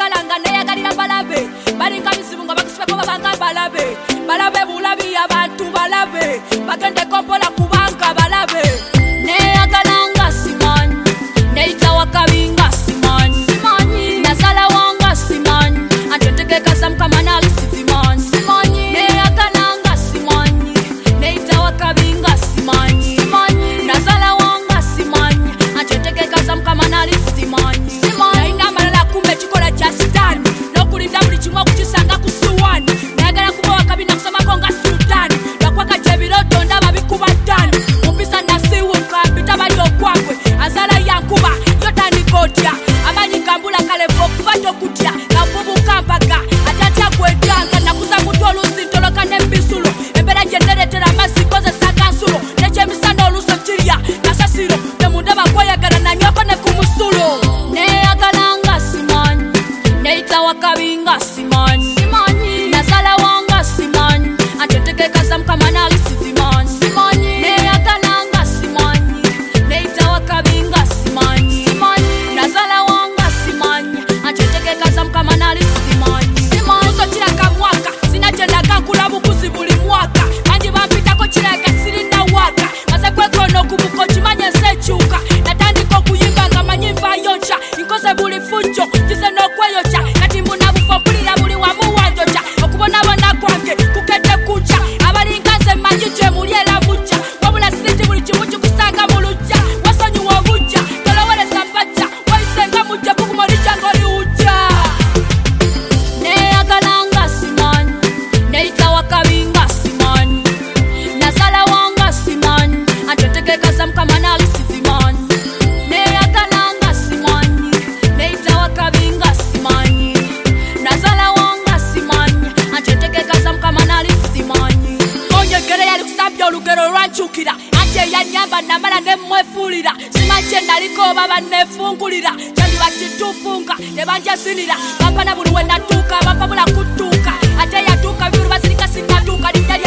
tayagalanga neyagalira balabe balinga bizibu nga bakisibako babanga balabe balabe bulabi abantu balabe bagendeko mpola kubanga balabe neyagalanga simanyi neita wakabinga simanyi nazala wanga simanyi antetekekasa mukama nali simanyi neyagalanga simanyi neita wakabinga simanyi nazala wanga simanyi antetekekasa mukama nali simanyi naina amalala kumbe kikola kya sitaani n'okulinda buli kimu okukisanga ku suwaani nayagala kuba wakabina kusomako nga sultaani lwakwaka gyebiroto ndaba bikuba ttaani mumpisa nasiwuka mpita bali okwakwe azala yankuba yotandika otya amanyi kambula kalevo okuba tokutya kavubuka mpaga atatya gwetanga nakuza mutu olusi ntoloka n'embisulo embeera gye neretera amazzi kozesa kansulo nekyemisana oluso kirya kasasiro temundaba kweyagala nanywako ne ku musulo neyagalanga simanyi neita wakabinga simanyi nazala wanga simanyi antetekekasa mukama nali simanyi neyagalanga simanyi neita wakabinga simanyi nazala wanga simanyi antetekekasa mukama nali simanyi uso kiraka mwaka sinagyendaga nkula bukuzi buli mwaka bangi bampitako kiraga sirina waka maze kwekona okubuko kimanye nsekyuka natandika okuyimba nga manyi nfayokya nkoze buli fujjo kize n'okweyokya kati mbuna bufo mpulira buli wamu wanjokya okubonabona kwange kukedde kujja abalinga nze manyi gye muli era mujja wabula sinti buli kimu kikusanga mu lujja wasonyiwa obujja tolowereza mpajja wayisenga mujja kukumolijja ng'oliwujja neyagalanga simanyi neita wakabinga simanyi nazala wanga simanyi antetekekasa mukama nali simanyi neyagalanga simanyi neita wakabinga simanyi nazala wanga simanyi antetekekasa mukama nali simanyi onyegere yali kusabya olugero lwankyukira ate eyanyamba namala nemwefuulira simakye naliko baba nefungulira kyandiba kitufunga tebanjasinira bampana buli we natuuka bampabula kutuuka ate yatuuka bibulu basirika sinatuuka linnya